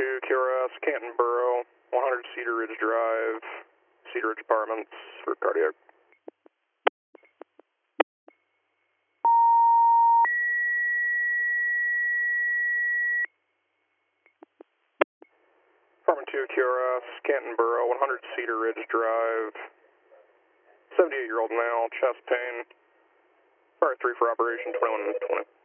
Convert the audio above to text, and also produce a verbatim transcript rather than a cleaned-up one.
two, Q R S, Canton Borough, one hundred Cedar Ridge Drive, Cedar Ridge Apartments for cardiac. Apartment two, Q R S, Canton Borough, one hundred Cedar Ridge Drive, seventy-eight-year-old male, chest pain, fire three for operation, twenty-one twenty.